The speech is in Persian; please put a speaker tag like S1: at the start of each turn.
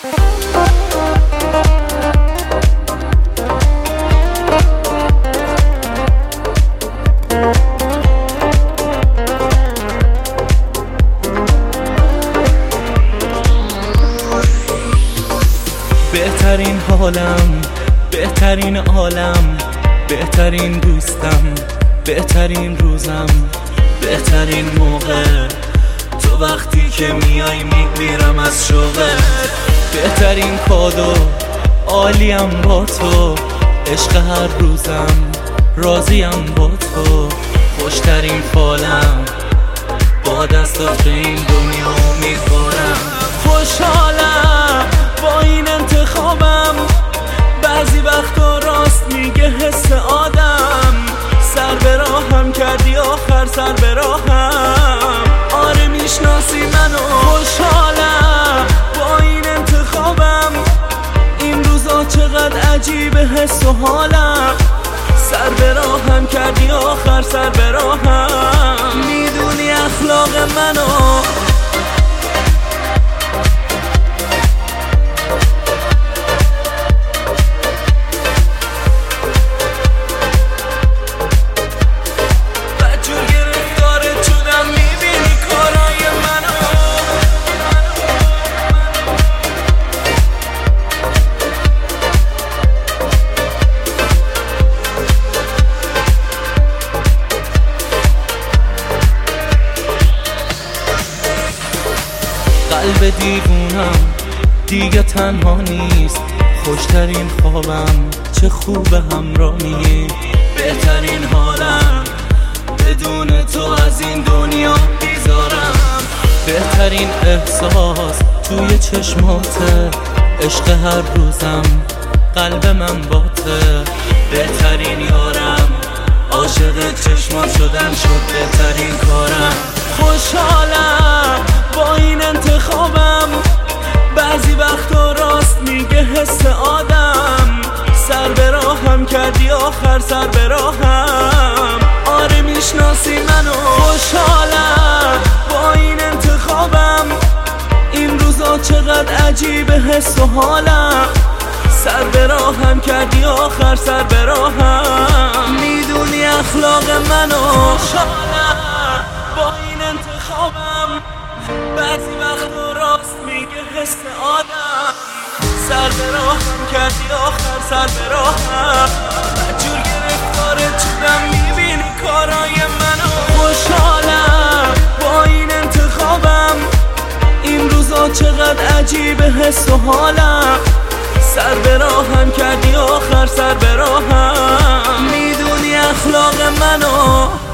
S1: بهترین حالم، بهترین عالم، بهترین دوستم، بهترین روزم، بهترین موقع تو وقتی که میای میمیرم از شوقت. بهترین کادو عالیم با تو، عشق هر روزم راضیم با تو. خوشترین فالم با دستات به این دنیا امیدوارم. خوشحالم با این انتخابم، بعضی وقتا راست میگه حس آدم. سر به راهم کردی آخر سر به راهم، آره میشناسی منو. خوشحالم با این انتخابم، این روزا چقدر عجیبه حس و حالم. سر به راهم کردی آخر سر به راهم، میدونی اخلاق منو. قلب دیوونم دیگه تنها نیست، خوشترین خوابم چه خوب همراهی. بهترین حالم بدون تو از این دنیا بیزارم. بهترین احساس توی چشماته، عشق هر روزم قلب من باته. بهترین یارم عاشق چشمات شدن شد بهترین کارم. خوشحالم با این انتخابم، بعضی وقتا راست میگه حس آدم. سر به راهم کردی آخر سر به راهم، آره میشناسی منو. خوشحالم با این انتخابم، این روزا چقدر عجیبه حس و حالم. سر به راهم کردی آخر سر به راهم، میدونی اخلاق منو. خوشحالم با این انتخابم، بعضی وقتا راست میگه حس آدم. سر به راهم کردی آخر سر به راهم، بدجور گرفتارت شدم میبینی کارای منو. خوشحالم با این انتخابم، این روزا چقدر عجیبه حس و حالم. سر به راهم کردی آخر سر به راهم، میدونی اخلاق منو.